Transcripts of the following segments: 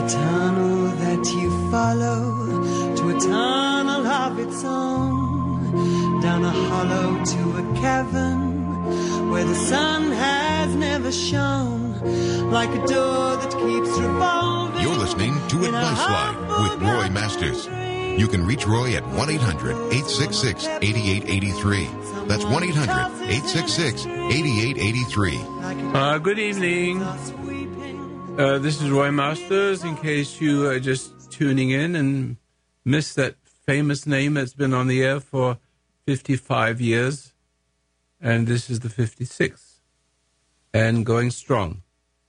tunnel that you follow to a tunnel of its own, down a hollow to a cavern where the sun has never shone, like a door that keeps revolving. You're listening to Advice Line with Roy Masters. You can reach Roy at 1-800-866-8883. That's 1-800-866-8883. Good evening. This is Roy Masters, in case you are just tuning in and missed that famous name that's been on the air for 55 years. And this is the 56th. And going strong.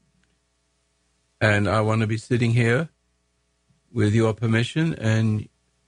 And I want to be sitting here with your permission and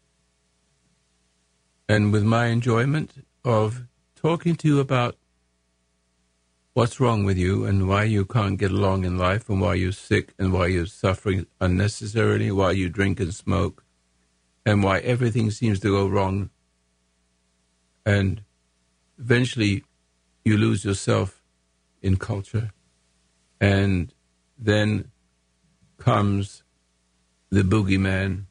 with my enjoyment of talking to you about what's wrong with you and why you can't get along in life and why you're sick and why you're suffering unnecessarily, why you drink and smoke, and why everything seems to go wrong. And eventually you lose yourself in culture. And then comes the boogeyman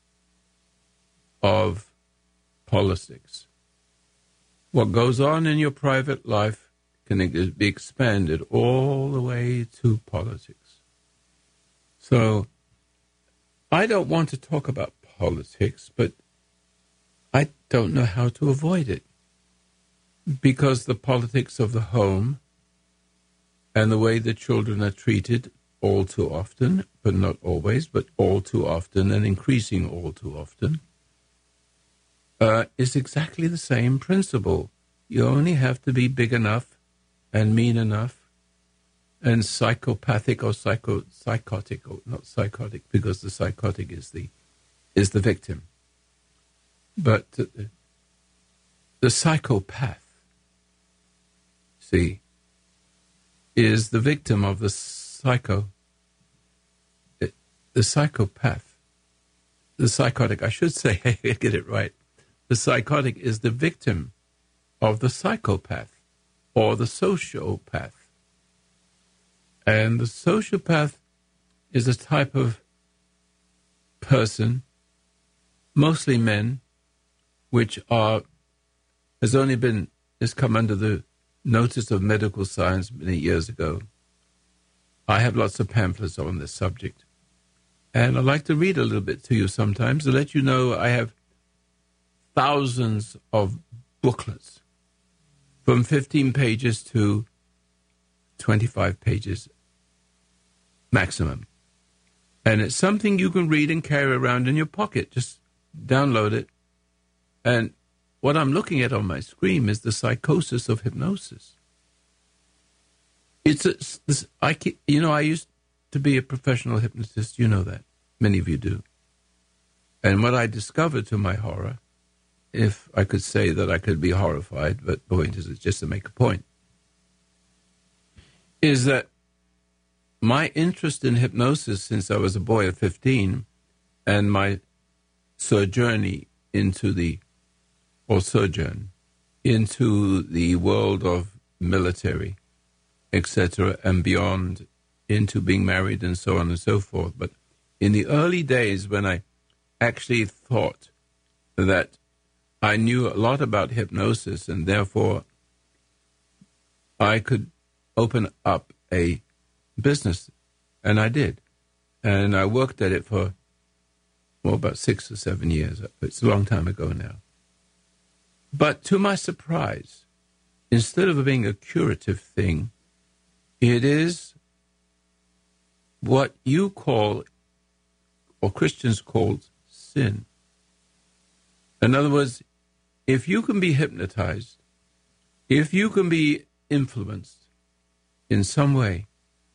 of politics. What goes on in your private life can be expanded all the way to politics. So I don't want to talk about politics, but I don't know how to avoid it, because the politics of the home and the way the children are treated all too often, but not always, but all too often and increasing all too often, is exactly the same principle. You only have to be big enough and mean enough and psychopathic or psychotic, or not psychotic, because the psychotic is the victim. But the psychopath, see, is the victim of the psychopath. The psychotic, I should say, I get it right. The psychotic is the victim of the psychopath or the sociopath. And the sociopath is a type of person, mostly men, which has come under the notice of medical science many years ago. I have lots of pamphlets on this subject. And I'd like to read a little bit to you sometimes to let you know I have thousands of booklets from 15 pages to 25 pages maximum. And it's something you can read and carry around in your pocket. Just download it. And what I'm looking at on my screen is the psychosis of hypnosis. I used to be a professional hypnotist. You know that. Many of you do. And what I discovered, to my horror, if I could say that I could be horrified, but the point is, it's just to make a point, is that my interest in hypnosis since I was a boy of 15 and my sojourn into the world of military, etc., and beyond, into being married and so on and so forth. But in the early days, when I actually thought that I knew a lot about hypnosis and therefore I could open up a business, and I did. And I worked at it for, about 6 or 7 years. It's a long time ago now. But to my surprise, instead of being a curative thing, it is what you call, or Christians call, sin. In other words, if you can be hypnotized, if you can be influenced in some way,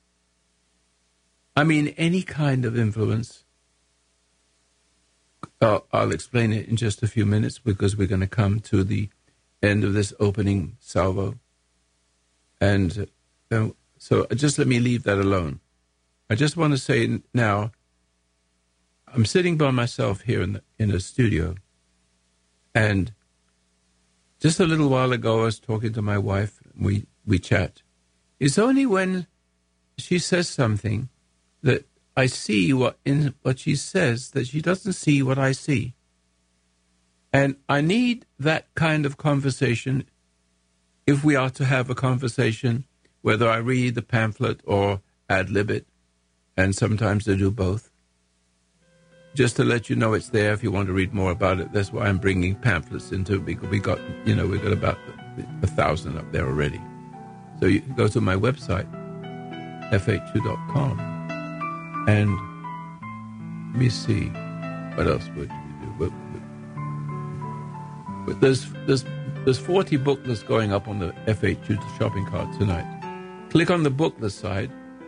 I mean any kind of influence, I'll explain it in just a few minutes because we're going to come to the end of this opening salvo. And so just let me leave that alone. I just want to say now, I'm sitting by myself here in a studio, and just a little while ago I was talking to my wife. We chat. It's only when she says something that I see what she says, that she doesn't see what I see. And I need that kind of conversation if we are to have a conversation, whether I read the pamphlet or ad-lib it, and sometimes I do both. Just to let you know it's there if you want to read more about it. That's why I'm bringing pamphlets into it, because we got about 1,000 up there already. So you can go to my website, fh2.com, and let me see, what else would we do? But there's 40 booklets going up on the FH2 shopping cart tonight. Click on the booklet side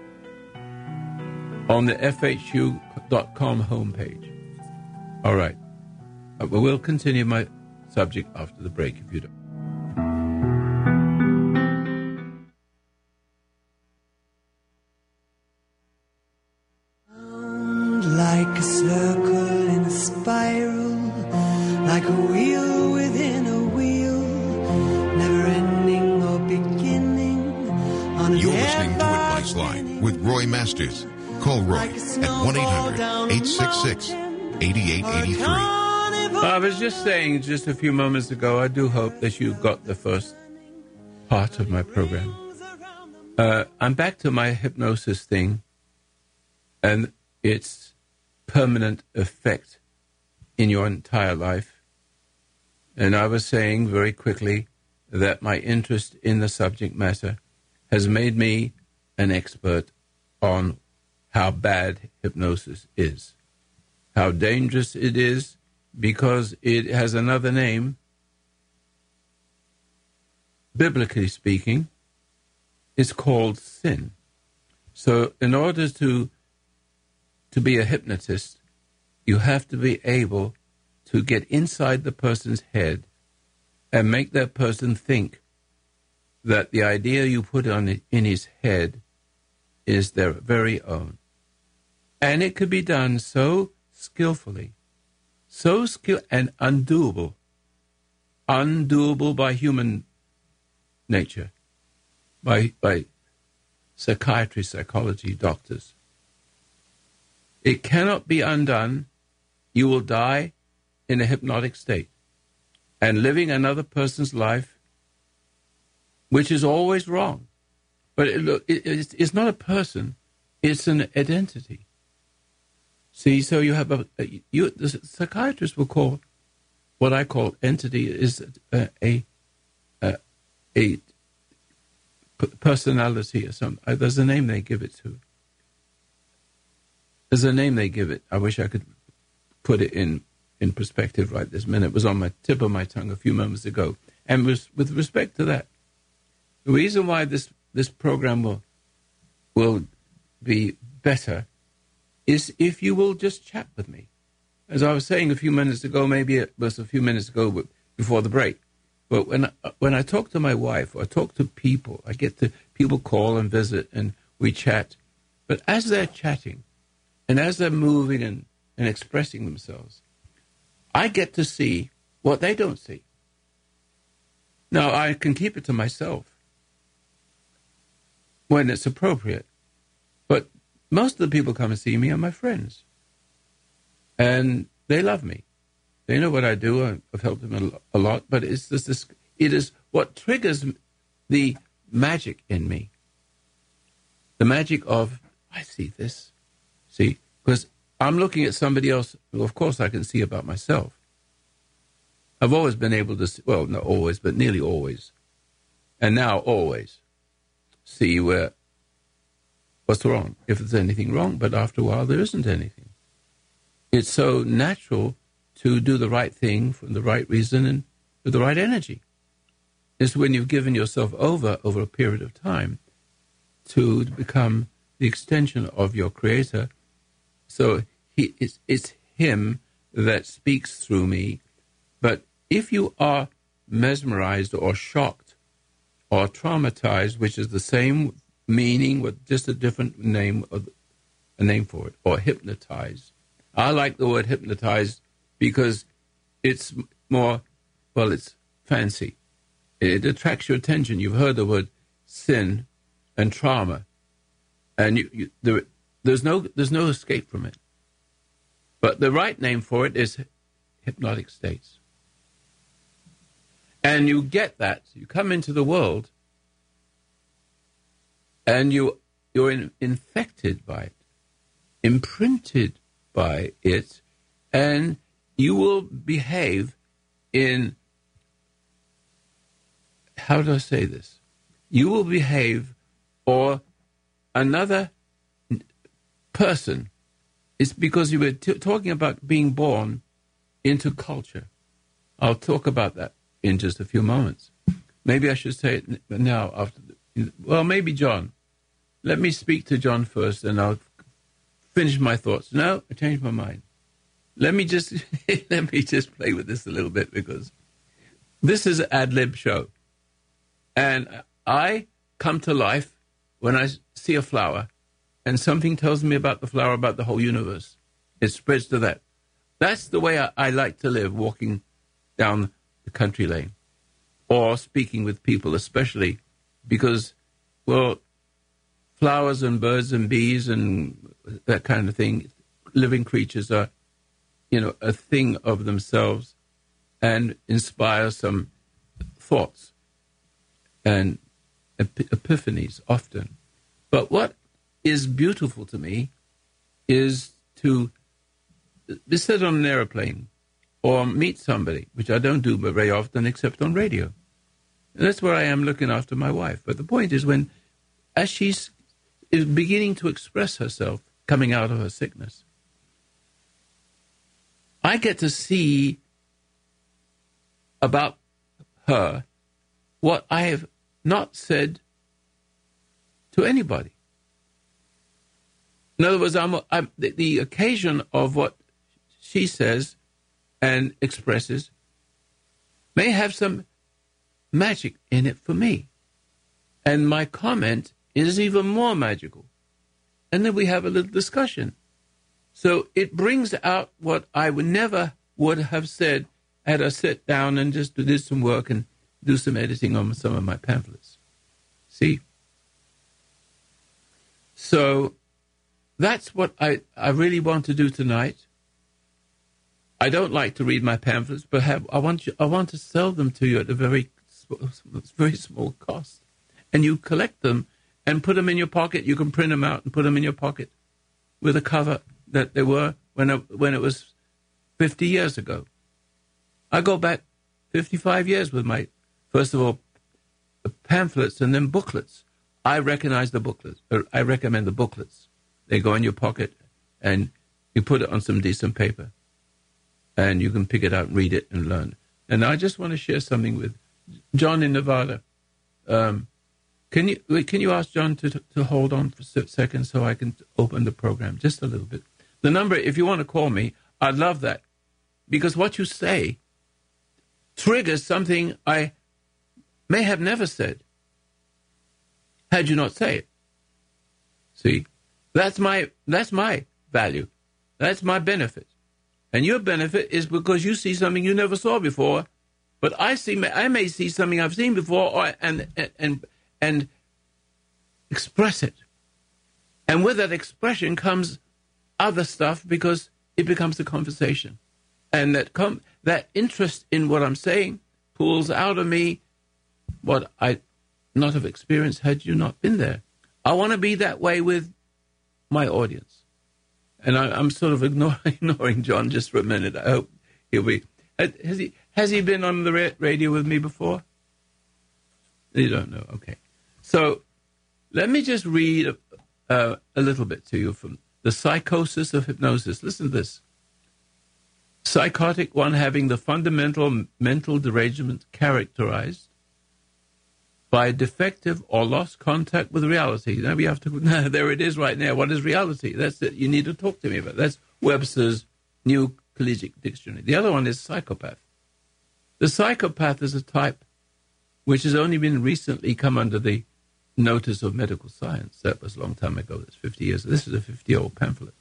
on the fhu.com homepage. All right. We'll continue my subject after the break, if you don't. Like a circle in a spiral, like a wheel within a wheel, never ending or beginning. You're listening to Advice Line with Roy Masters. Call Roy at 1-800-866-8883. I was just saying just a few moments ago, I do hope that you got the first part of my program. I'm back to my hypnosis thing and its permanent effect in your entire life. And I was saying very quickly that my interest in the subject matter has made me an expert on how bad hypnosis is, how dangerous it is, because it has another name. Biblically speaking, it's called sin. So in order to be a hypnotist, you have to be able to get inside the person's head and make that person think that the idea you put in his head is their very own. And it could be done so skillfully, and undoable by human nature, by psychiatry, psychology, doctors. It cannot be undone. You will die in a hypnotic state and living another person's life, which is always wrong. But it's not a person, it's an identity. See, so you have the psychiatrist will call what I call entity is a personality or something. There's a name they give it to. There's a name they give it. I wish I could put it in perspective right this minute. It was on my tip of my tongue a few moments ago. And with respect to that, the reason why this program will be better is if you will just chat with me. As I was saying a few minutes ago, maybe it was a few minutes ago before the break, but when I talk to my wife or I talk to people, I get to people call and visit and we chat. But as they're chatting and as they're moving and expressing themselves, I get to see what they don't see. Now, I can keep it to myself when it's appropriate, but most of the people come and see me are my friends. And they love me. They know what I do. I've helped them a lot. But it is what triggers the magic in me. The magic of, I see this. See? Because I'm looking at somebody else who, of course, I can see about myself. I've always been able to see, well, not always, but nearly always. And now always see what's wrong, if there's anything wrong, but after a while there isn't anything. It's so natural to do the right thing for the right reason and with the right energy. It's when you've given yourself over a period of time to become the extension of your Creator. So it's Him that speaks through me. But if you are mesmerized or shocked or traumatized, which is the same meaning with just a different name, for it, or hypnotized. I like the word hypnotized because it's more, well, it's fancy. It attracts your attention. You've heard the word sin and trauma. And There's no escape from it. But the right name for it is hypnotic states. And you get that. You come into the world and you're infected by it, imprinted by it, and you will behave in, how do I say this? You will behave, or another person. It's because you were talking about being born into culture. I'll talk about that in just a few moments. Maybe I should say it now. Maybe John. Let me speak to John first, and I'll finish my thoughts. No, I changed my mind. Let me just play with this a little bit, because this is an ad-lib show. And I come to life when I see a flower, and something tells me about the flower, about the whole universe. It spreads to that. That's the way I like to live, walking down the country lane or speaking with people, especially because, well, flowers and birds and bees and that kind of thing, living creatures are, a thing of themselves and inspire some thoughts and epiphanies often. But what is beautiful to me is to be sit on an airplane or meet somebody, which I don't do very often except on radio. And that's where I am looking after my wife. But the point is, as she's is beginning to express herself, coming out of her sickness, I get to see about her what I have not said to anybody. In other words, the occasion of what she says and expresses may have some magic in it for me. And my comment is even more magical. And then we have a little discussion. So it brings out what I never would have said had I sat down and just did some work and do some editing on some of my pamphlets. See? So that's what I really want to do tonight. I don't like to read my pamphlets, but I want to sell them to you at a very small cost. And you collect them and put them in your pocket. You can print them out and put them in your pocket with a cover that they were when it was 50 years ago. I go back 55 years with my, first of all, pamphlets and then booklets. I recognize the booklets. I recommend the booklets. They go in your pocket and you put it on some decent paper and you can pick it out and read it and learn. And I just want to share something with John in Nevada. Can you ask John to hold on for a second so I can open the program just a little bit? The number, if you want to call me, I'd love that. Because what you say triggers something I may have never said had you not say it. See? That's my value. That's my benefit. And your benefit is because you see something you never saw before, but I may see something I've seen before and express it. And with that expression comes other stuff because it becomes a conversation. And that interest in what I'm saying pulls out of me what I not have experienced had you not been there. I want to be that way with my audience. And I'm sort of ignoring John just for a minute. I hope he'll be. Has he been on the radio with me before? You don't know. Okay. So let me just read a little bit to you from The Psychosis of Hypnosis. Listen to this. Psychotic, one having the fundamental mental derangement characterized by defective or lost contact with reality. Now we have to, there it is right now. What is reality? That's it. You need to talk to me about. That's Webster's New Collegiate Dictionary. The other one is psychopath. The psychopath is a type which has only been recently come under the notice of medical science. That was a long time ago. That's 50 years. This is a 50-year-old pamphlet.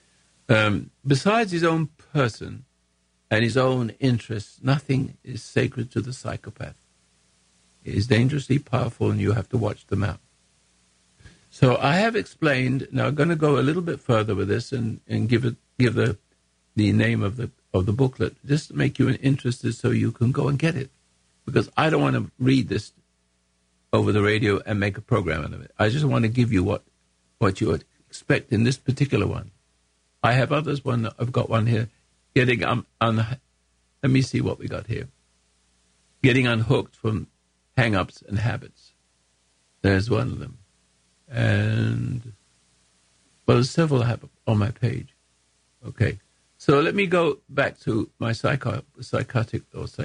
Besides his own person and his own interests, nothing is sacred to the psychopath. It is dangerously powerful, and you have to watch them out. So I have explained. Now I'm going to go a little bit further with this and give the name of the booklet, just to make you interested so you can go and get it. Because I don't want to read this over the radio and make a program out of it. I just want to give you what you would expect in this particular one. I have others. I've got one here. Getting let me see what we got here. Getting unhooked from hang-ups and habits. There's one of them. And, well, there's several I have on my page. Okay. So let me go back to my psychopath.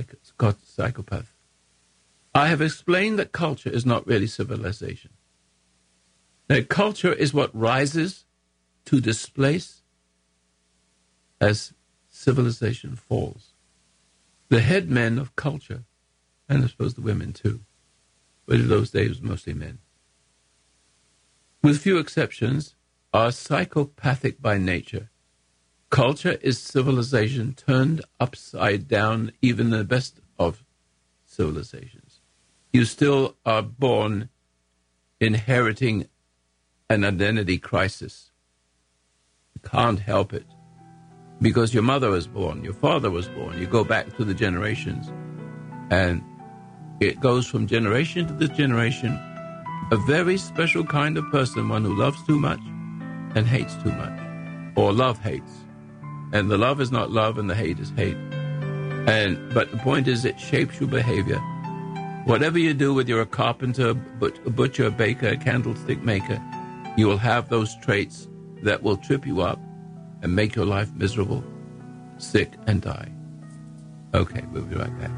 I have explained that culture is not really civilization. That culture is what rises to displace as civilization falls. The head men of culture, and I suppose the women too, but in those days mostly men, with few exceptions, are psychopathic by nature. Culture is civilization turned upside down, even the best of civilizations. You still are born inheriting an identity crisis. You can't help it. Because your mother was born, your father was born. You go back to the generations. And it goes from generation to this generation. A very special kind of person, one who loves too much and hates too much. Or love hates. And the love is not love and the hate is hate. But the point is it shapes your behavior. Whatever you do, whether you're a carpenter, a butcher, a baker, a candlestick maker, you will have those traits that will trip you up and make your life miserable, sick, and die. Okay, we'll be right back.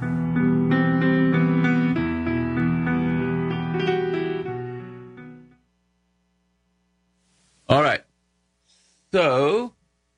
All right. So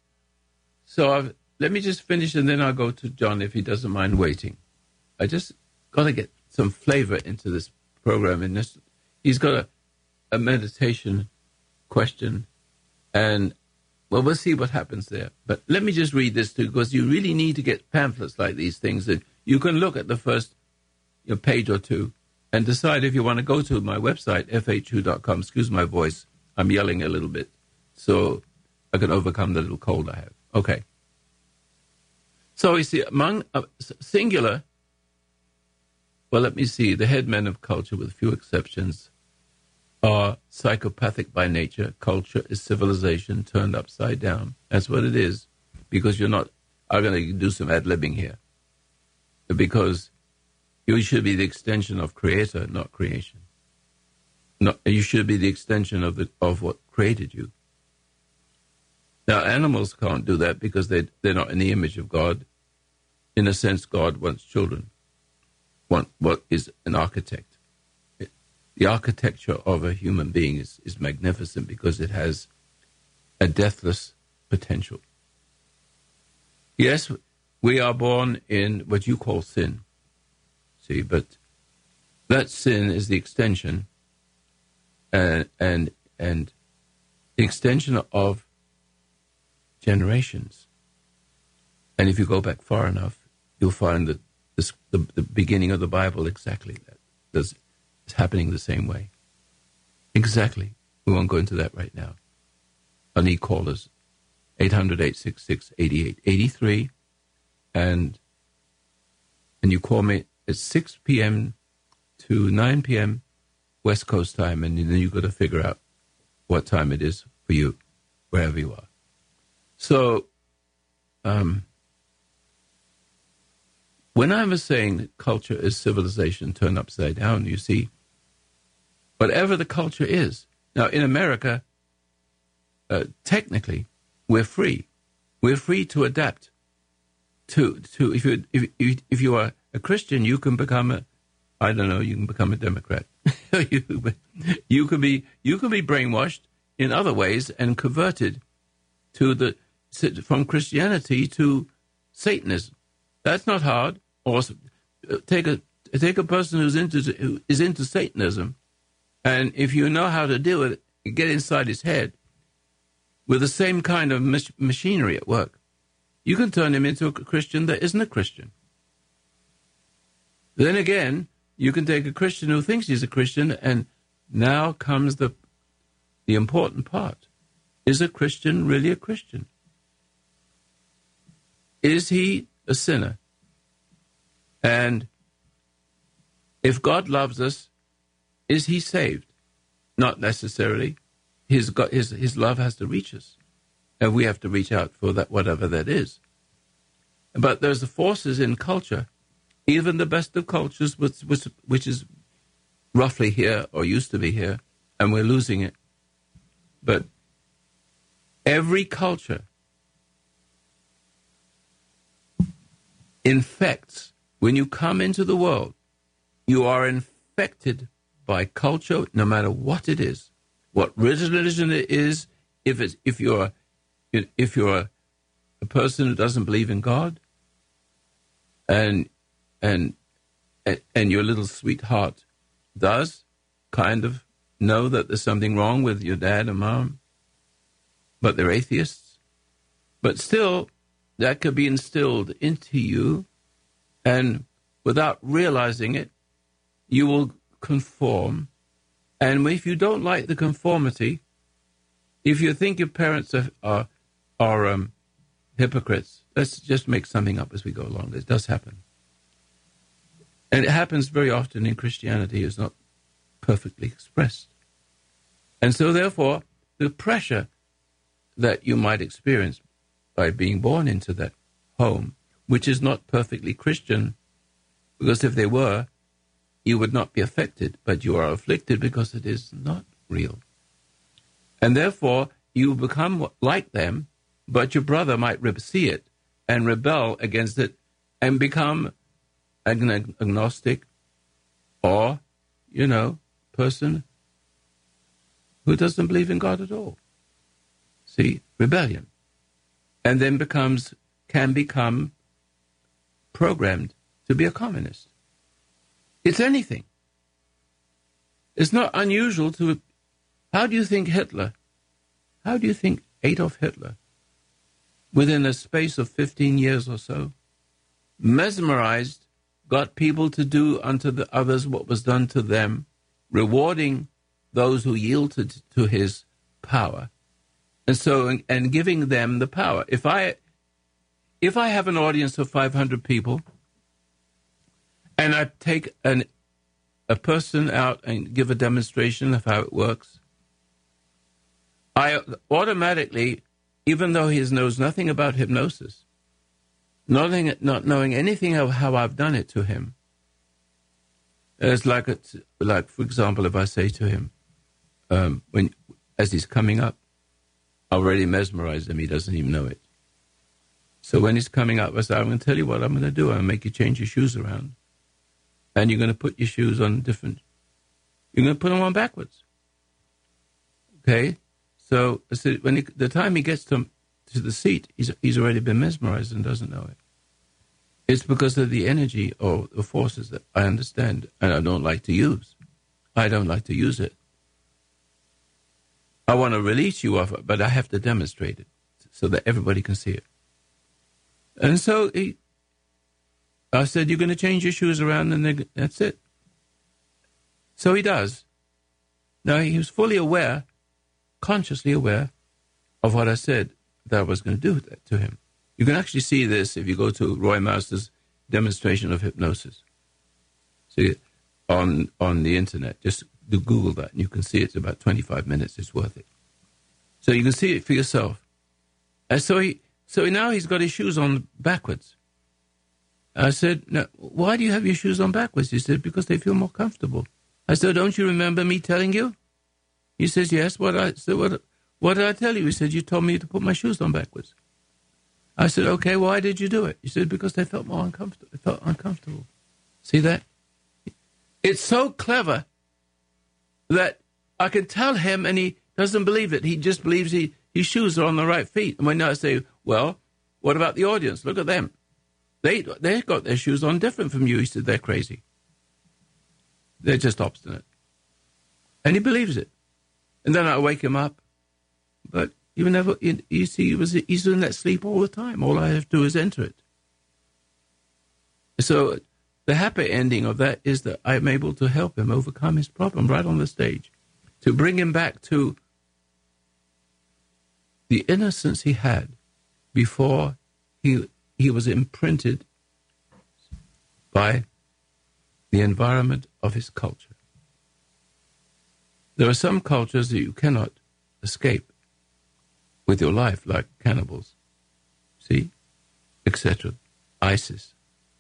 let me just finish, and then I'll go to John if he doesn't mind waiting. I just got to get some flavor into this program. And he's got a meditation question, and well, we'll see what happens there. But let me just read this too, because you really need to get pamphlets like these things that you can look at the first page or two and decide if you want to go to my website, fhu.com. Excuse my voice. I'm yelling a little bit so I can overcome the little cold I have. Okay. So you see, among singular, well, let me see, the head men of culture, with few exceptions, are psychopathic by nature. Culture is civilization turned upside down. That's what it is. Because I'm going to do some ad-libbing here. Because you should be the extension of creator, not creation. You should be the extension of what created you. Now, animals can't do that because they're not in the image of God. In a sense, God wants children. What is an architect? The architecture of a human being is magnificent because it has a deathless potential. Yes, we are born in what you call sin. See, but that sin is the extension and the extension of generations. And if you go back far enough, you'll find that the beginning of the Bible exactly that. It's happening the same way. Exactly. We won't go into that right now. I need callers. 800-866-8883. And you call me at 6 p.m. to 9 p.m. West Coast time, and then you've got to figure out what time it is for you, wherever you are. So, when I was saying that culture is civilization turned upside down, you see, whatever the culture is. Now, in America, technically, we're free. We're free to adapt. If you are a Christian, you can become you can become a Democrat. you can be brainwashed in other ways and converted from Christianity to Satanism. That's not hard. Or take a person who is into Satanism, and if you know how to do it, get inside his head with the same kind of machinery at work, you can turn him into a Christian that isn't a Christian. Then again, you can take a Christian who thinks he's a Christian, and now comes the the important part. Is a Christian really a Christian? Is he a sinner? And if God loves us, is he saved? Not necessarily. His love has to reach us. And we have to reach out for that, whatever that is. But there's the forces in culture, even the best of cultures, which is roughly here or used to be here, and we're losing it. But every culture infects. When you come into the world, you are infected by culture, no matter what it is, what religion it is. If you're a person who doesn't believe in God, and your little sweetheart does kind of know that there's something wrong with your dad and mom, but they're atheists. But still, that could be instilled into you, and without realizing it, you will conform. And if you don't like the conformity, if you think your parents are hypocrites, let's just make something up as we go along. It does happen. And it happens very often in Christianity. It's not perfectly expressed. And so, therefore, the pressure that you might experience by being born into that home, which is not perfectly Christian, because if they were, you would not be affected, but you are afflicted because it is not real. And therefore, you become like them, but your brother might see it and rebel against it and become an agnostic or, person who doesn't believe in God at all. See, rebellion. And then can become programmed to be a communist. It's anything. It's not unusual to... How do you think Adolf Hitler, within a space of 15 years or so, mesmerized, got people to do unto the others what was done to them, rewarding those who yielded to his power, and giving them the power. If I have an audience of 500 people, and I take a person out and give a demonstration of how it works, I automatically, even though he knows nothing about hypnosis, not knowing anything of how I've done it to him, it's like for example, if I say to him, as he's coming up, I already mesmerized him, he doesn't even know it. So when he's coming up, I say, I'm going to tell you what I'm going to do. I'm going to make you change your shoes around. And you're going to put your shoes on you're going to put them on backwards. Okay? So when the time he gets to the seat, he's already been mesmerized and doesn't know it. It's because of the energy or the forces that I understand and I don't like to use. I don't like to use it. I want to release you of it, but I have to demonstrate it so that everybody can see it. And so I said, you're going to change your shoes around and that's it. So he does. Now, he was fully aware, consciously aware of what I said that I was going to do that to him. You can actually see this if you go to Roy Master's demonstration of hypnosis. See it on the internet. Just do Google that, and you can see it's about 25 minutes. It's worth it. So you can see it for yourself. And so now he's got his shoes on backwards. I said, no, why do you have your shoes on backwards? He said, because they feel more comfortable. I said, don't you remember me telling you? He says, yes. What did I tell you? He said, you told me to put my shoes on backwards. I said, okay, why did you do it? He said, because they felt more uncomfortable. It felt uncomfortable. See that? It's so clever that I can tell him and he doesn't believe it. He just believes his shoes are on the right feet. And when I say, well, what about the audience? Look at them. They got their shoes on different from you. He said, they're crazy. They're just obstinate. And he believes it. And then I wake him up. But you never, you see, he's in that sleep all the time. All I have to do is enter it. So the happy ending of that is that I'm able to help him overcome his problem right on the stage, to bring him back to the innocence he had before he was imprinted by the environment of his culture. There are some cultures that you cannot escape with your life, like cannibals, see, etc., ISIS.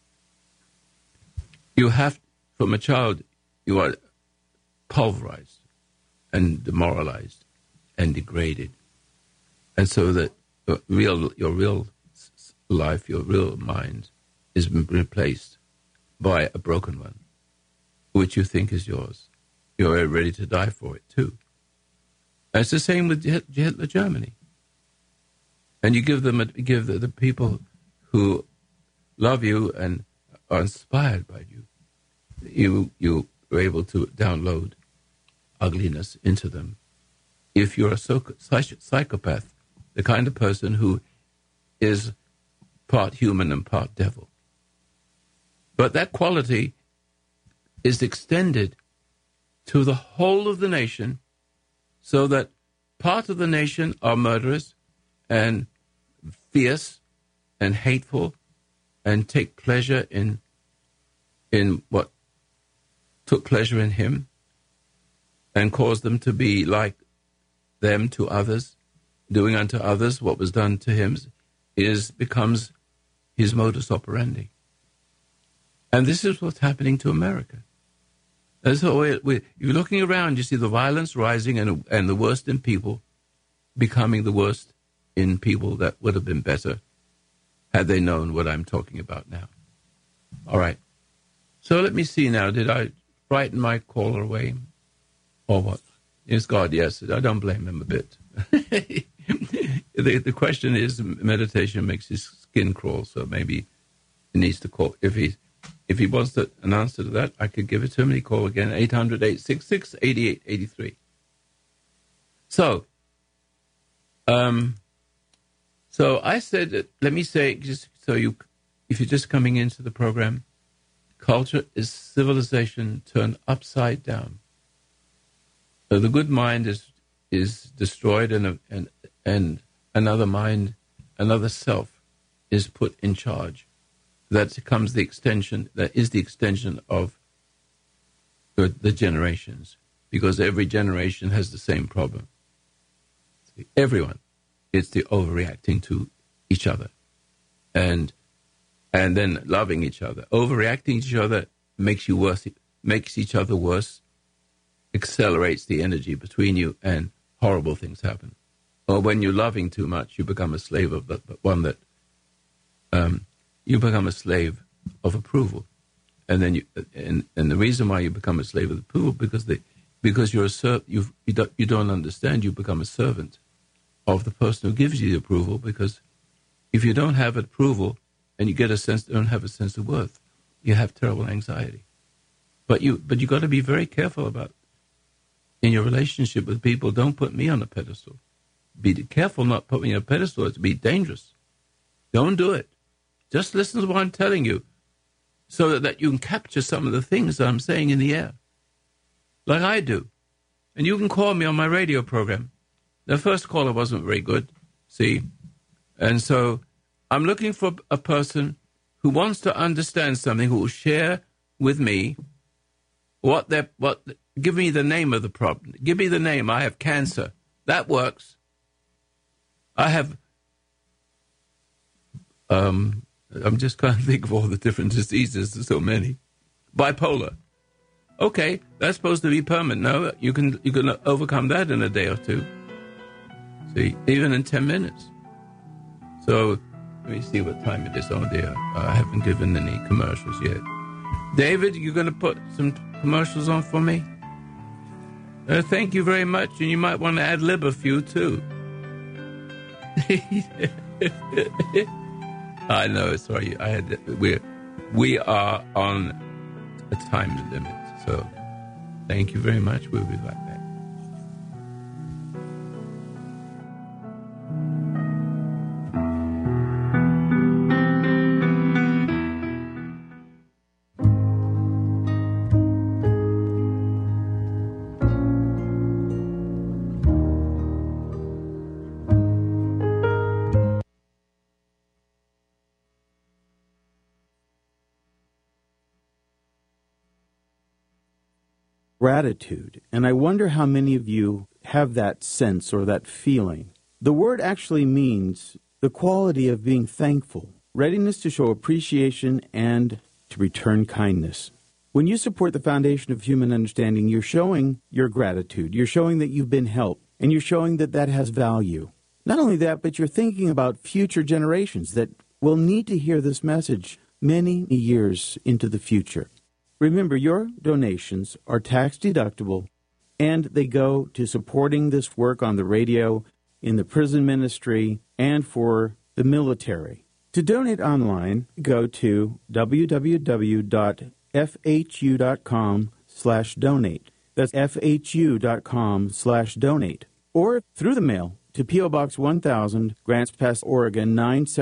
You have, from a child, you are pulverized and demoralized and degraded. And so that your real life, your real mind is replaced by a broken one, which you think is yours. You're ready to die for it too. And it's the same with Hitler Germany. And you give the people who love you and are inspired by you, you are able to download ugliness into them. If you're a psychopath, the kind of person who is part human and part devil. But that quality is extended to the whole of the nation, so that part of the nation are murderous and fierce and hateful and take pleasure in what took pleasure in him and caused them to be like them to others, doing unto others what was done to him, becomes his modus operandi. And this is what's happening to America. And so you're looking around, you see the violence rising and the worst in people becoming the worst in people that would have been better had they known what I'm talking about now. All right. So let me see now. Did I frighten my caller away or what? Yes, God, yes. I don't blame him a bit. The question is, meditation makes his skin crawl, so maybe he needs to call. If he wants an answer to that, I could give it to him. He call again, 800-866-8883. So I said, let me say, just so if you're just coming into the program, culture is civilization turned upside down. So the good mind is destroyed, and another mind, another self, is put in charge. That is the extension of the generations, because every generation has the same problem. Everyone, it's the overreacting to each other, and then loving each other. Overreacting to each other makes you worse. It makes each other worse. Accelerates the energy between you, and horrible things happen. Or when you're loving too much, you become a slave of you become a slave of approval, and then and the reason why you become a slave of approval because you're you don't understand. You become a servant of the person who gives you the approval, because if you don't have approval and you don't have a sense of worth, you have terrible anxiety. But you got to be very careful about in your relationship with people. Don't put me on a pedestal. Be careful not put me on a pedestal. It's be dangerous. Don't do it. Just listen to what I'm telling you, so that you can capture some of the things that I'm saying in the air, like I do. And you can call me on my radio program. The first caller wasn't very good, see? And so I'm looking for a person who wants to understand something, who will share with me give me the name of the problem. Give me the name. I have cancer. That works. I have... I'm just trying to think of all the different diseases. There's so many. Bipolar. Okay, that's supposed to be permanent. No, you can overcome that in a day or two. See, even in 10 minutes. So let me see what time it is. Oh dear, I haven't given any commercials yet. David, you're going to put some commercials on for me? Thank you very much, and you might want to ad-lib a few too. I know, sorry. We are on a time limit, so thank you very much. We'll be right back. gratitude. And I wonder how many of you have that sense or that feeling. The word actually means the quality of being thankful, readiness to show appreciation, and to return kindness. When you support the foundation of human understanding, you're showing your gratitude. You're showing that you've been helped, and you're showing that that has value. Not only that, but you're thinking about future generations that will need to hear this message many years into the future. Remember, your donations are tax-deductible, and they go to supporting this work on the radio, in the prison ministry, and for the military. To donate online, go to www.fhu.com/donate. That's fhu.com/donate. Or through the mail to P.O. Box 1000, Grants Pass, Oregon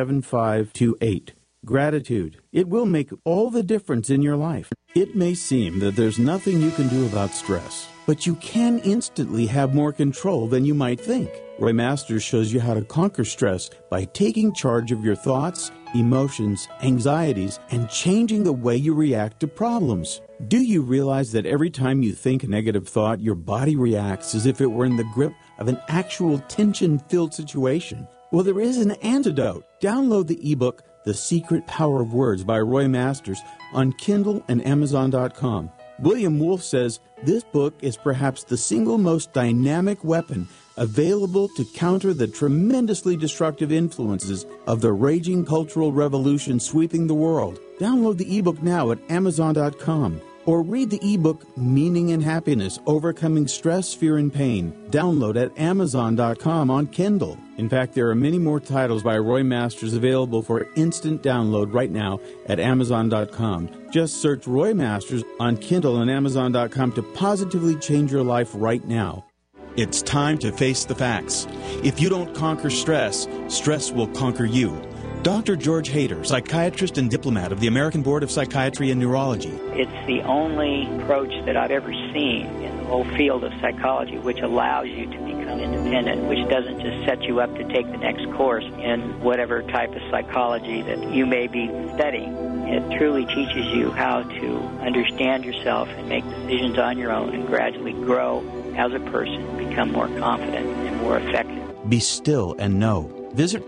97528. Gratitude. It will make all the difference in your life. It may seem that there's nothing you can do about stress, but you can instantly have more control than you might think. Roy Masters shows you how to conquer stress by taking charge of your thoughts, emotions, anxieties, and changing the way you react to problems. Do you realize that every time you think a negative thought, your body reacts as if it were in the grip of an actual tension-filled situation? Well, there is an antidote. Download the ebook, The Secret Power of Words by Roy Masters on Kindle and Amazon.com. William Wolfe says this book is perhaps the single most dynamic weapon available to counter the tremendously destructive influences of the raging cultural revolution sweeping the world. Download the ebook now at Amazon.com. Or read the ebook Meaning and Happiness, Overcoming Stress, Fear, and Pain. Download at Amazon.com on Kindle. In fact, there are many more titles by Roy Masters available for instant download right now at Amazon.com. Just search Roy Masters on Kindle and Amazon.com to positively change your life right now. It's time to face the facts. If you don't conquer stress, stress will conquer you. Dr. George Hader, psychiatrist and diplomat of the American Board of Psychiatry and Neurology. It's the only approach that I've ever seen in the whole field of psychology which allows you to become independent, which doesn't just set you up to take the next course in whatever type of psychology that you may be studying. It truly teaches you how to understand yourself and make decisions on your own and gradually grow as a person, become more confident and more effective. Be still and know. Visit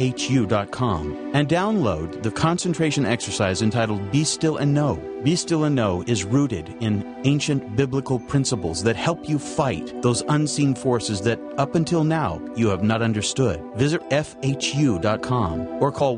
FHU.com and download the concentration exercise entitled Be Still and Know. Be Still and Know is rooted in ancient biblical principles that help you fight those unseen forces that up until now you have not understood. Visit FHU.com or call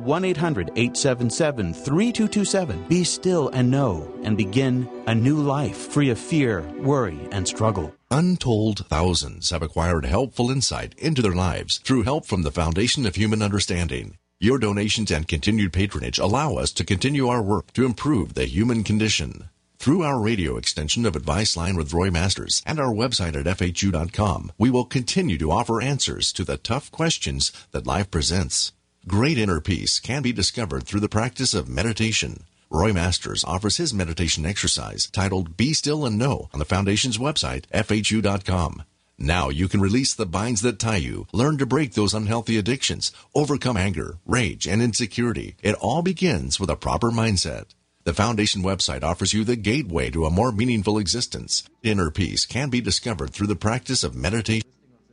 1-800-877-3227. Be still and know and begin a new life free of fear, worry, and struggle. Untold thousands have acquired helpful insight into their lives through help from the Foundation of Human Understanding. Your donations and continued patronage allow us to continue our work to improve the human condition. Through our radio extension of Advice Line with Roy Masters and our website at FHU.com, we will continue to offer answers to the tough questions that life presents. Great inner peace can be discovered through the practice of meditation. Roy Masters offers his meditation exercise titled Be Still and Know on the Foundation's website, FHU.com. Now you can release the binds that tie you, learn to break those unhealthy addictions, overcome anger, rage, and insecurity. It all begins with a proper mindset. The Foundation website offers you the gateway to a more meaningful existence. Inner peace can be discovered through the practice of meditation.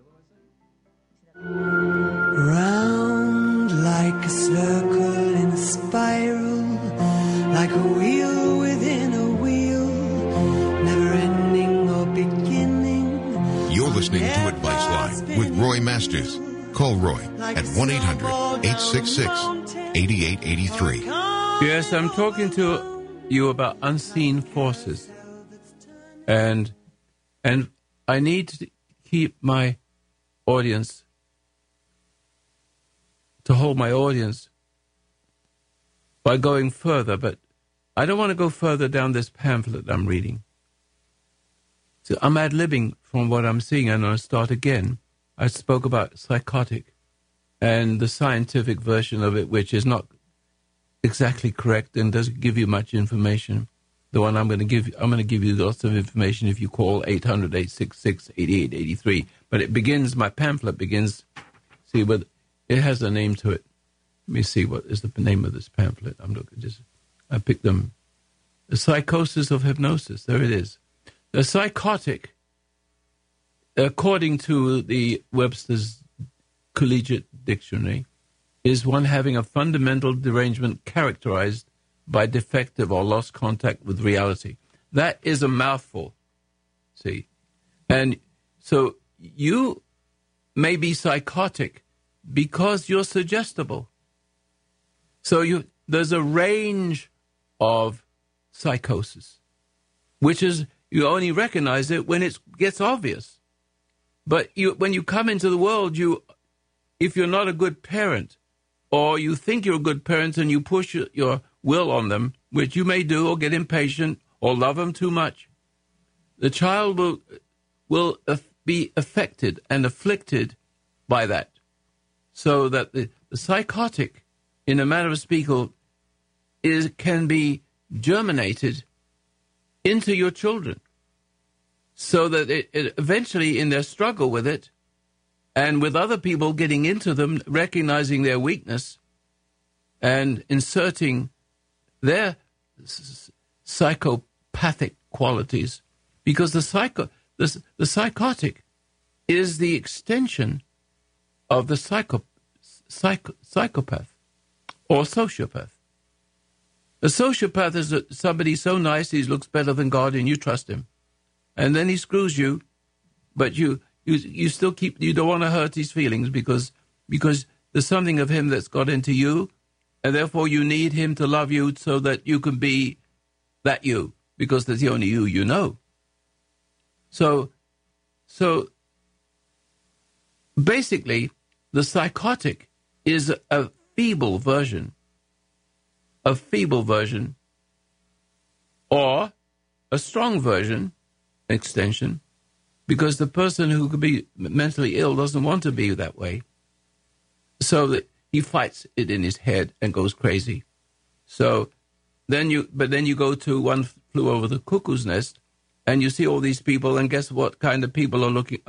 Round like a circle in a spiral, like a wheel within a wheel, never ending or beginning. You're listening to Advice Line with Roy Masters. Call Roy at 1-800-866-8883. Yes, I'm talking to you about unseen forces. And I need to keep my audience, to hold my audience by going further, but I don't want to go further down this pamphlet I'm reading. So I'm ad-libbing from what I'm seeing, and I'll start again. I spoke about psychotic and the scientific version of it, which is not exactly correct and doesn't give you much information. The one I'm going to give you lots of information if you call 800-866-8883. But it begins, my pamphlet begins, see, but it has a name to it. Let me see, what is the name of this pamphlet? I picked them. The Psychosis of Hypnosis. There it is. A psychotic, according to the Webster's Collegiate Dictionary, is one having a fundamental derangement characterized by defective or lost contact with reality. That is a mouthful, see. And so you may be psychotic because you're suggestible. So there's a range of psychosis, which is you only recognize it when it gets obvious. But when you come into the world, if you're not a good parent, or you think you're a good parent and you push your will on them, which you may do, or get impatient, or love them too much, the child will be affected and afflicted by that. So that the psychotic, in a manner of speaking, can be germinated into your children, so that it eventually, in their struggle with it, and with other people getting into them, recognizing their weakness and inserting their psychopathic qualities, because the psychotic is the extension of the psychopath or sociopath. A sociopath is somebody so nice he looks better than God and you trust him. And then he screws you, but you still you don't want to hurt his feelings because there's something of him that's got into you, and therefore you need him to love you so that you can be that you, because that's the only you know. So basically, the psychotic is a feeble version, or a strong version, extension, because the person who could be mentally ill doesn't want to be that way. So that he fights it in his head and goes crazy. So then you go to One Flew Over the Cuckoo's Nest, and you see all these people, and guess what kind of people are looking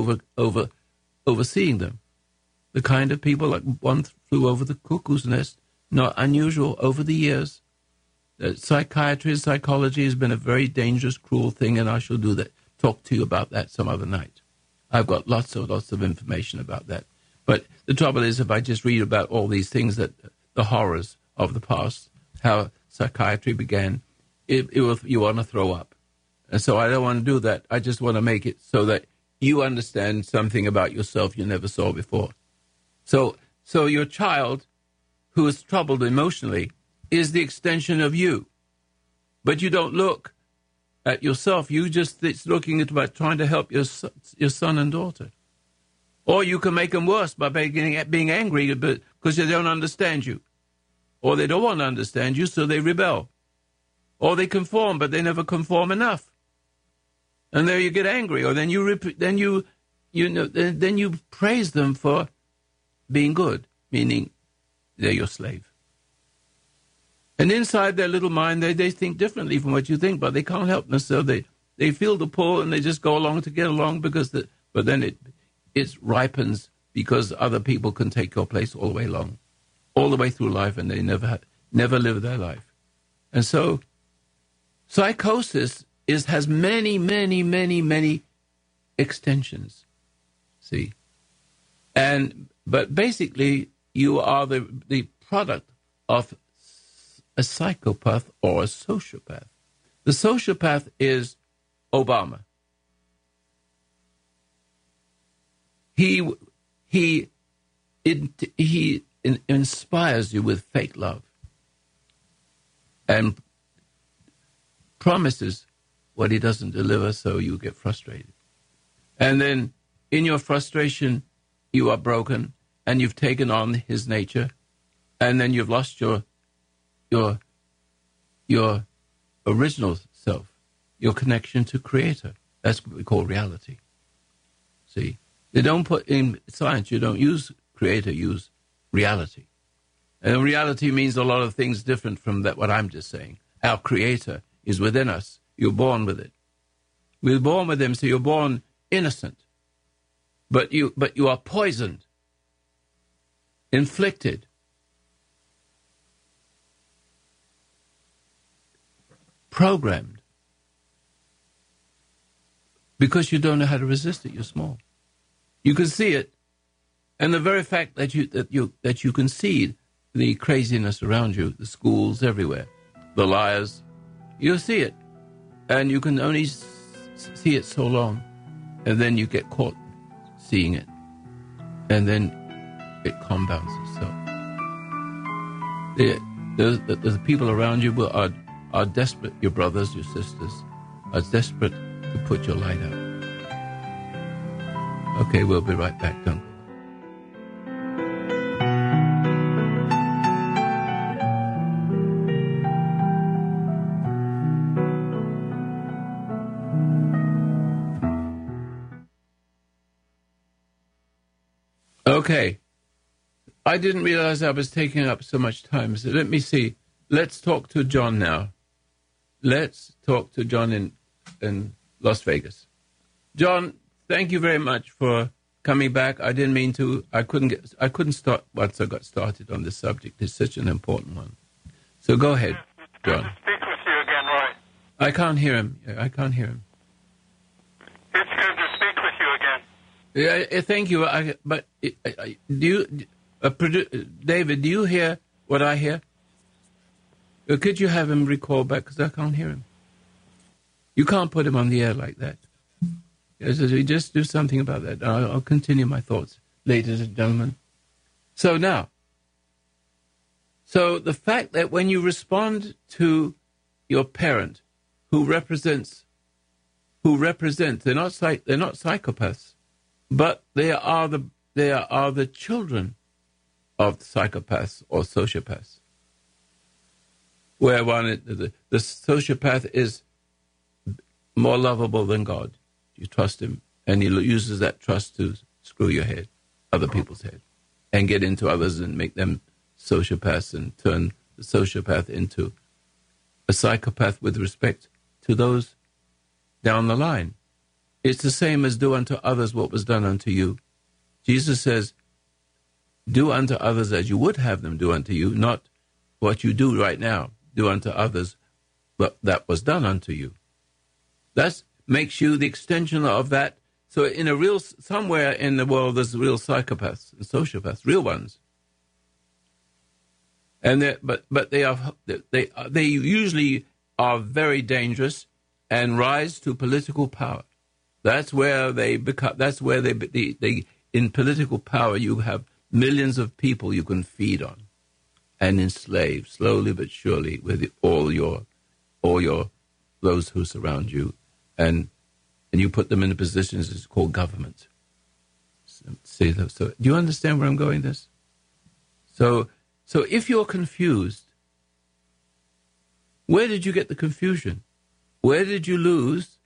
overseeing them? The kind of people like One Flew Over the Cuckoo's Nest, not unusual over the years. Psychiatry and psychology has been a very dangerous, cruel thing, and I shall talk to you about that some other night. I've got lots of information about that. But the trouble is, if I just read about all these things, that the horrors of the past, how psychiatry began, you want to throw up. And so I don't want to do that. I just want to make it so that you understand something about yourself you never saw before. So your child, who is troubled emotionally, is the extension of you. But you don't look at yourself. It's looking at about trying to help your son and daughter. Or you can make them worse by being angry because they don't understand you. Or they don't want to understand you, so they rebel. Or they conform, but they never conform enough. And there you get angry. Or then you praise them for being good, meaning they're your slave. And inside their little mind, they think differently from what you think, but they can't help themselves. They feel the pull, and they just go along to get along but then it ripens because other people can take your place all the way along, all the way through life, and they never live their life. And so psychosis has many, many, many, many extensions. See? But basically you are the product of a psychopath or a sociopath. The sociopath is Obama. He inspires you with fake love and promises what he doesn't deliver, so you get frustrated. And then in your frustration, you are broken and you've taken on his nature, and then you've lost your original self, your connection to Creator. That's what we call reality. See? They don't put in science, you don't use Creator, use reality. And reality means a lot of things different from what I'm just saying. Our Creator is within us. You're born with it. We're born with him, so you're born innocent. But you are poisoned, inflicted, programmed because you don't know how to resist it. You're small. You can see it, and the very fact that you can see the craziness around you, the schools everywhere, the liars, you see it, and you can only see it so long, and then you get caught seeing it, and then it compounds itself. The people around you are desperate. Your brothers, your sisters are desperate to put your light out. Okay, we'll be right back. Don't go. Okay. I didn't realize I was taking up so much time. So let me see. Let's talk to John now. Let's talk to John in Las Vegas. John, thank you very much for coming back. I didn't mean to. I couldn't start once I got started on this subject. It's such an important one. So go ahead, John. Good to speak with you again, Roy. I can't hear him. I can't hear him. It's good to speak with you again. Yeah, thank you. David, do you hear what I hear? Could you have him recall back, because I can't hear him. You can't put him on the air like that. Just do something about that. I'll continue my thoughts, ladies and gentlemen. So now, the fact that when you respond to your parent, who represent, they're not psychopaths, but they are the children of psychopaths or sociopaths, where the sociopath is more lovable than God. You trust him, and he uses that trust to screw your head, other people's head, and get into others and make them sociopaths and turn the sociopath into a psychopath with respect to those down the line. It's the same as do unto others what was done unto you. Jesus says, do unto others as you would have them do unto you, not what you do right now. Do unto others what that was done unto you. That makes you the extension of that. So somewhere in the world, there's real psychopaths and sociopaths, real ones. And they usually are very dangerous and rise to political power. That's where they become. That's where they in political power you have millions of people you can feed on and enslave slowly but surely with all your those who surround you, and you put them in the positions it's called government. So do you understand where I'm going with this? So if you're confused, where did you get the confusion? Where did you lose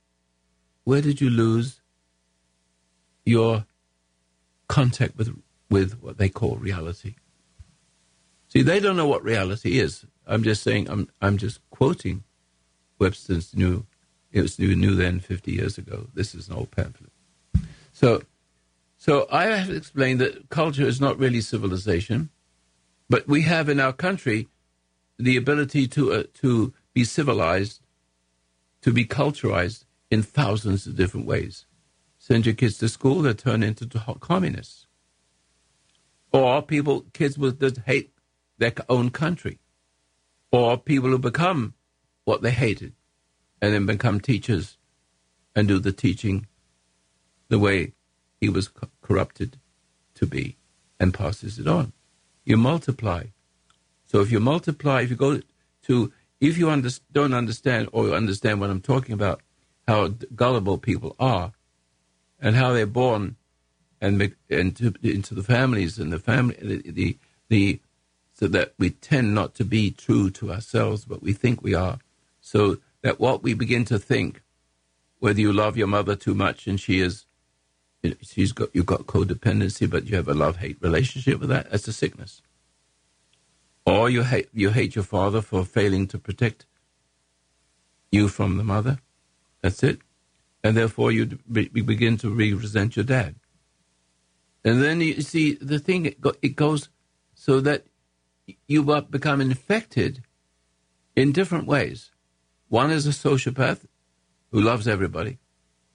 your contact with what they call reality? See, they don't know what reality is. I'm just saying, I'm just quoting Webster's New. It was new then 50 years ago. This is an old pamphlet. So I have explained that culture is not really civilization, but we have in our country the ability to be civilized, to be culturized in thousands of different ways. Send your kids to school, they turn into communists. Or kids that hate their own country. Or people who become what they hated and then become teachers and do the teaching the way he was corrupted to be and passes it on. You multiply. So if you multiply, if you don't understand or understand what I'm talking about, how gullible people are and how they're born and into the families and the family, so that we tend not to be true to ourselves, but we think we are. So that what we begin to think, whether you love your mother too much and you've got codependency, but you have a love-hate relationship with that's a sickness. Or you hate your father for failing to protect you from the mother. That's it. And therefore you begin to resent your dad. And then you see the thing, it goes so that you become infected in different ways. One is a sociopath who loves everybody.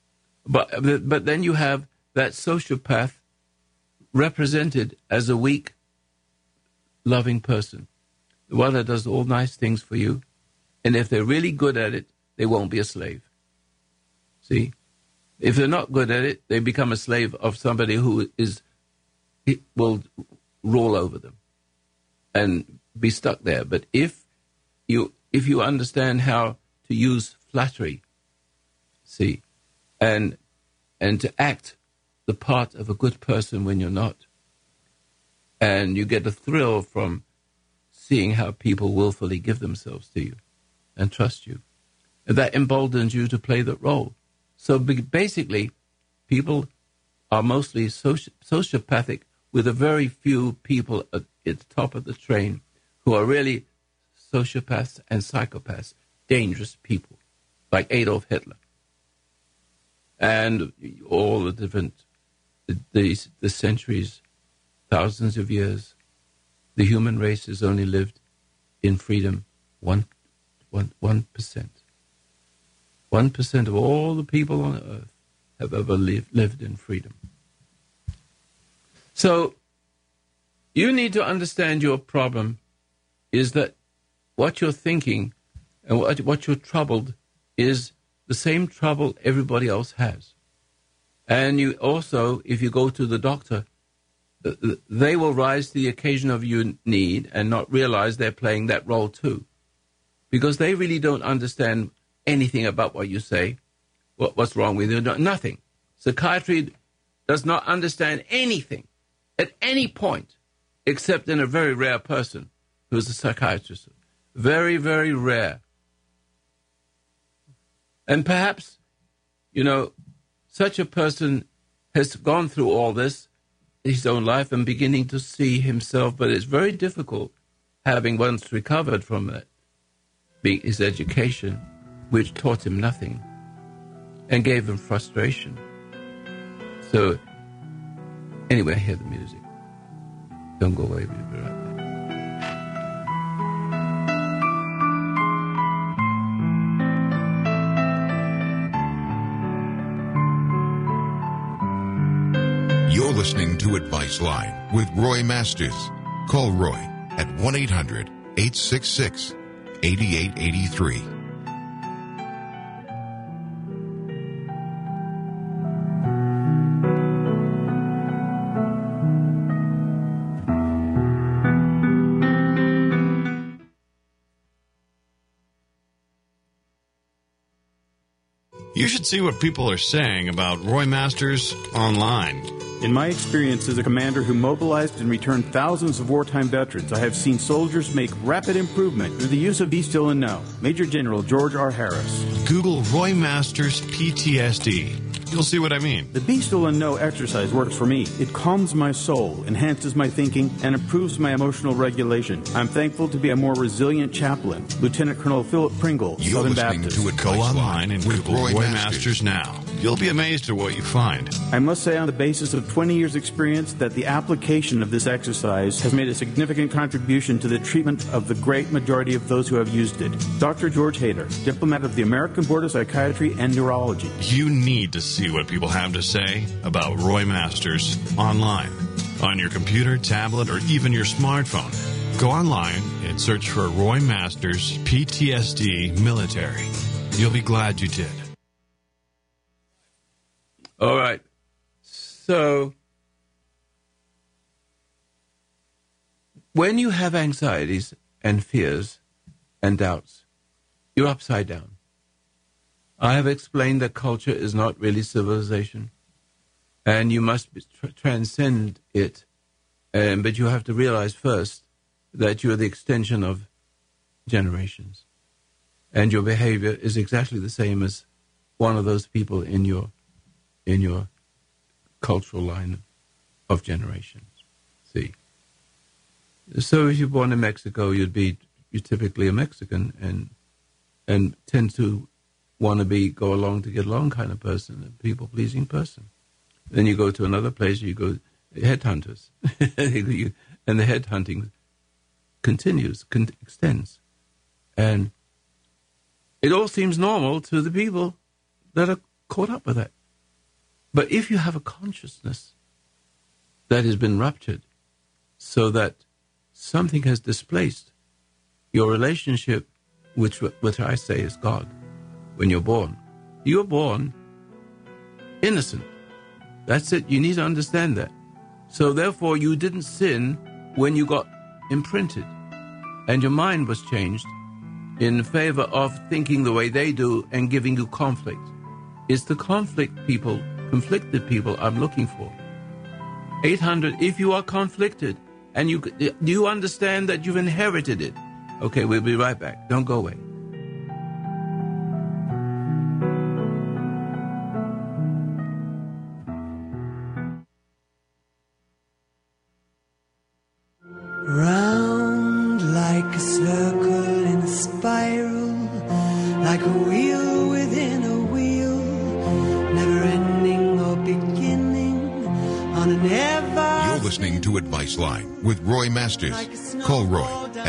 But then you have that sociopath represented as a weak, loving person, the one that does all nice things for you, and if they're really good at it, they won't be a slave. See? If they're not good at it, they become a slave of somebody who will roll over them and be stuck there. But if you understand how to use flattery, see, and to act the part of a good person when you're not, and you get a thrill from seeing how people willfully give themselves to you and trust you, and that emboldens you to play that role. So basically, people are mostly sociopathic, with a very few people at the top of the train who are really sociopaths and psychopaths, dangerous people, like Adolf Hitler. And all the different, the centuries, thousands of years, the human race has only lived in freedom 1%. 1% of all the people on earth have ever lived in freedom. So you need to understand your problem is that what you're thinking and what you're troubled is the same trouble everybody else has. And you also, if you go to the doctor, they will rise to the occasion of your need and not realize they're playing that role too. Because they really don't understand anything about what you say, what's wrong with you, nothing. Psychiatry does not understand anything at any point, except in a very rare person who's a psychiatrist. Very, very rare. And perhaps, such a person has gone through all this, his own life, and beginning to see himself, but it's very difficult, having once recovered from it, being his education, which taught him nothing and gave him frustration. So, anyway, hear the music. Don't go away, we'll be right back. You're listening to Advice Line with Roy Masters. Call Roy at 1-800-866-8883. You should see what people are saying about Roy Masters online. In my experience as a commander who mobilized and returned thousands of wartime veterans, I have seen soldiers make rapid improvement through the use of Be Still and Know. Major General George R. Harris. Google Roy Masters PTSD. You'll see what I mean. The Be Still and Know exercise works for me. It calms my soul, enhances my thinking, and improves my emotional regulation. I'm thankful to be a more resilient chaplain. Lieutenant Colonel Philip Pringle, You're Southern listening Baptist. to Go Advice online Line and with Google Roy Roy Masters. Masters now. You'll be amazed at what you find. I must say on the basis of 20 years' experience that the application of this exercise has made a significant contribution to the treatment of the great majority of those who have used it. Dr. George Hader, diplomat of the American Board of Psychiatry and Neurology. You need to see what people have to say about Roy Masters online, on your computer, tablet, or even your smartphone. Go online and search for Roy Masters PTSD Military. You'll be glad you did. All right. So, when you have anxieties and fears and doubts, you're upside down. I have explained that culture is not really civilization, and you must transcend it. But you have to realize first that you are the extension of generations, and your behavior is exactly the same as one of those people in your cultural line of generations. See, so if you're born in Mexico, you're typically a Mexican and tend to want to go along to get along kind of person, a people pleasing person. Then you go to another place, you go headhunters, and the headhunting continues, extends, and it all seems normal to the people that are caught up with that. But if you have a consciousness that has been ruptured so that something has displaced your relationship, which I say is God, when you're born innocent. That's it. You need to understand that. So therefore, you didn't sin when you got imprinted, and your mind was changed in favor of thinking the way they do and giving you conflict. It's the conflicted people I'm looking for. 800, if you are conflicted and you understand that you've inherited it. Okay, we'll be right back. Don't go away. Round like a circle in a spiral, like a wheel within a wheel, never ending or beginning on an ever. You're listening to Advice Line with Roy Masters. Call Roy at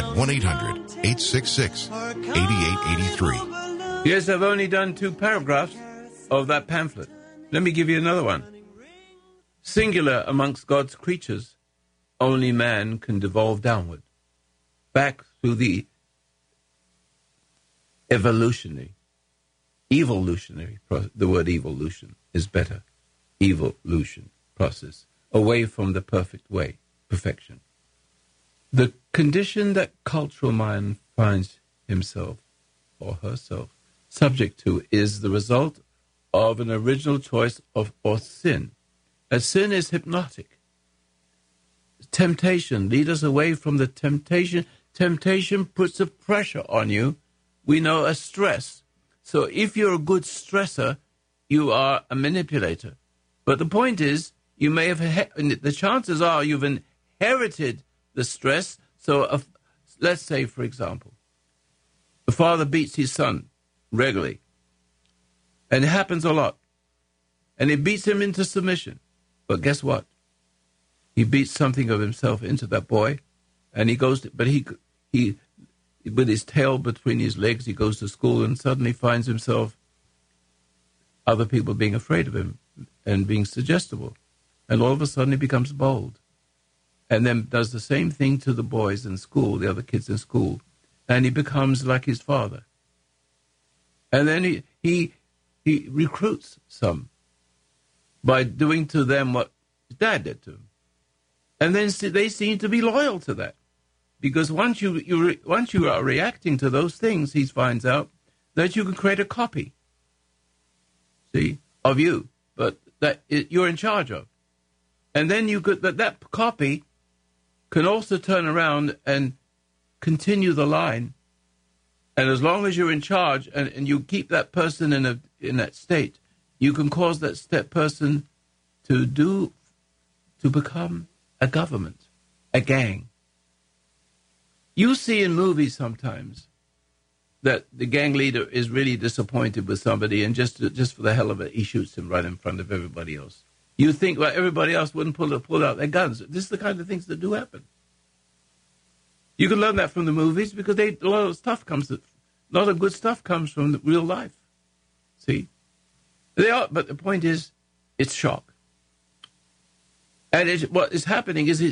1-800-866-8883. Yes, I've only done 2 paragraphs of that pamphlet. Let me give you another one. Singular amongst God's creatures, only man can devolve downward, back to the evolutionary, the word evolution is better, evolution process, away from the perfect way, perfection. The condition that cultural mind finds himself or herself subject to is the result of an original choice or sin. A sin is hypnotic. Temptation, lead us away from the temptation. Temptation puts a pressure on you. We know a stress. So if you're a good stressor, you are a manipulator. But the point is, you may have, the chances are you've inherited the stress. So let's say, for example, the father beats his son regularly. And it happens a lot. And he beats him into submission. But guess what? He beats something of himself into that boy, and he goes to, but he with his tail between his legs, he goes to school and suddenly finds himself other people being afraid of him and being suggestible. And all of a sudden he becomes bold. And then does the same thing to the boys in school, the other kids in school, and he becomes like his father. And then he recruits some by doing to them what his dad did to him. And then they seem to be loyal to that. Because once you are reacting to those things, he finds out that you can create a copy, see, of you, but that you're in charge of. And then that copy can also turn around and continue the line. And as long as you're in charge and you keep that person in that state, you can cause that person to become a government, a gang. You see in movies sometimes that the gang leader is really disappointed with somebody, and just for the hell of it, he shoots him right in front of everybody else. You think, well, everybody else wouldn't pull out their guns. This is the kind of things that do happen. You can learn that from the movies because a lot of good stuff comes from the real life. See, but the point is, it's shock. And what is happening is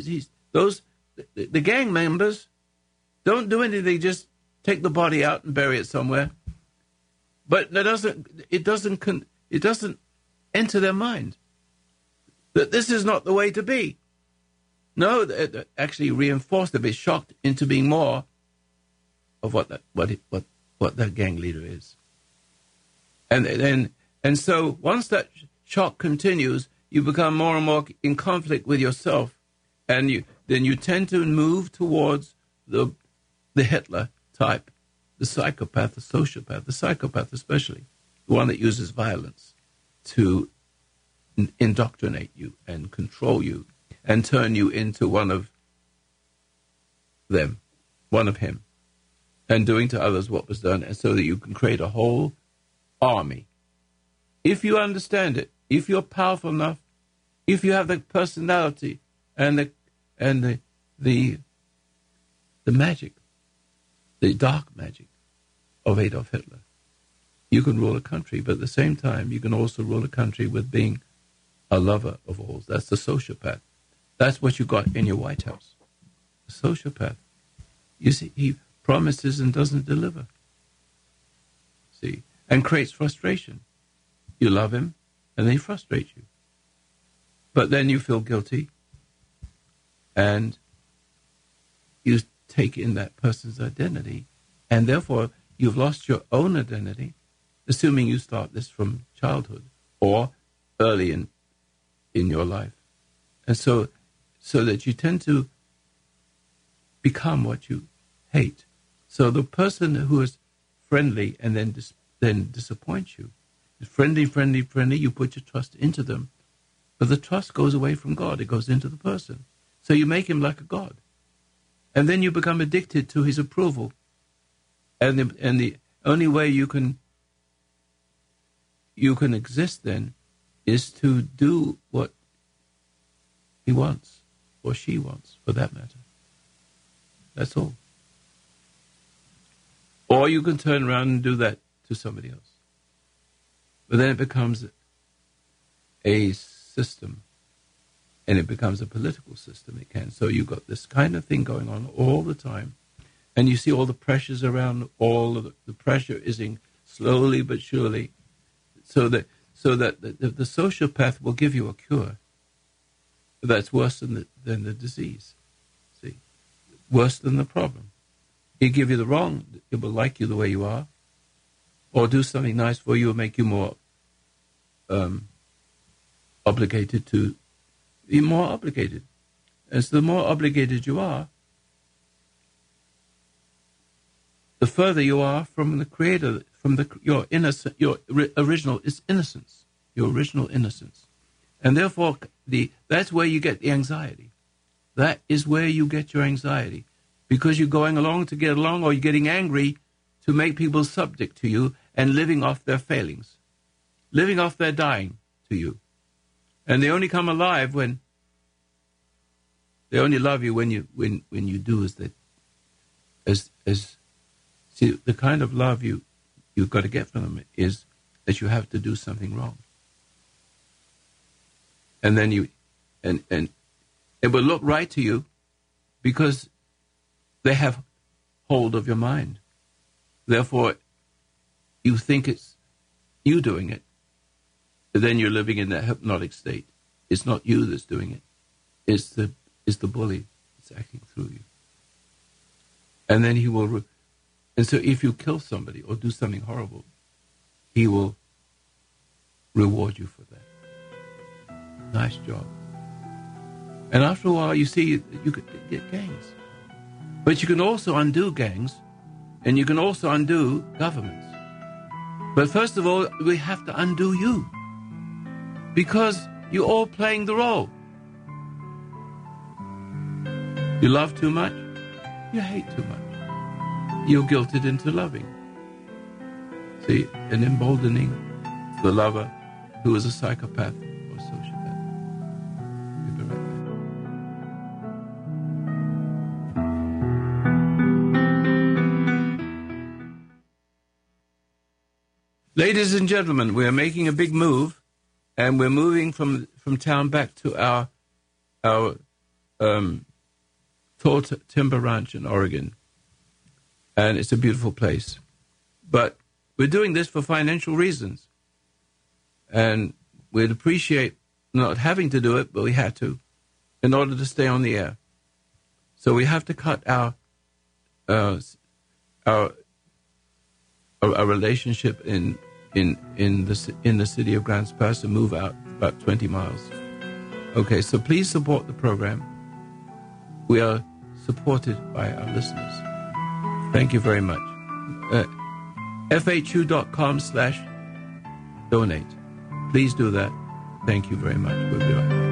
the gang members don't do anything; they just take the body out and bury it somewhere. But it doesn't enter their mind that this is not the way to be. No, it actually reinforced. They'll be shocked into being more of what that gang leader is. And so once that shock continues, you become more and more in conflict with yourself, and then you tend to move towards the Hitler type, the psychopath, the sociopath, the psychopath especially, the one that uses violence to indoctrinate you and control you and turn you into one of them, one of him, and doing to others what was done, and so that you can create a whole army. If you understand it, if you're powerful enough, if you have the personality and the magic, the dark magic of Adolf Hitler, you can rule a country, but at the same time, you can also rule a country with being a lover of all. That's the sociopath. That's what you got in your White House. A sociopath. You see, he promises and doesn't deliver. See, and creates frustration. You love him, and then he frustrates you. But then you feel guilty, and you take in that person's identity, and therefore you've lost your own identity, assuming you start this from childhood or early in your life. And so that you tend to become what you hate. So the person who is friendly and then disappoints you, is friendly, you put your trust into them, but the trust goes away from God. It goes into the person. So you make him like a god. And then you become addicted to his approval. And the only way you can exist then is to do what he wants, or she wants, for that matter. That's all. Or you can turn around and do that to somebody else. But then it becomes a system, and it becomes a political system. It can. So you've got this kind of thing going on all the time, and you see all the pressures around. All of the pressure is in slowly but surely, so that the sociopath will give you a cure that's worse than the disease. See, worse than the problem. He'll give you the wrong. It will like you the way you are, or do something nice for you, or make you more obligated to be more obligated. And so the more obligated you are, the further you are from the Creator, from your original innocence, your original innocence. And therefore, that's where you get the anxiety. That is where you get your anxiety. Because you're going along to get along, or you're getting angry to make people subject to you and living off their failings, living off their dying to you. And they only come alive when they only love you when you do as see, the kind of love you've got to get from them is that you have to do something wrong. And then and it will look right to you because they have hold of your mind. Therefore, you think it's you doing it. But then you're living in that hypnotic state. It's not you that's doing it. It's the bully that's acting through you. And then he will... And so if you kill somebody or do something horrible, he will reward you for that. Nice job. And after a while, you see you could get gangs. But you can also undo gangs, and you can also undo governments. But first of all, we have to undo you. Because you're all playing the role. You love too much, you hate too much. You're guilted into loving. See, and emboldening the lover who is a psychopath or sociopath. We'll be right back. Ladies and gentlemen, we are making a big move, and we're moving from town back to our Tall Timber Ranch in Oregon. And it's a beautiful place. But we're doing this for financial reasons. And we'd appreciate not having to do it, but we had to, in order to stay on the air. So we have to cut our relationship in the city of Grants Pass and move out about 20 miles. Okay, so please support the program. We are supported by our listeners. Thank you very much. FHU.com/donate. Please do that. Thank you very much. We'll be right back.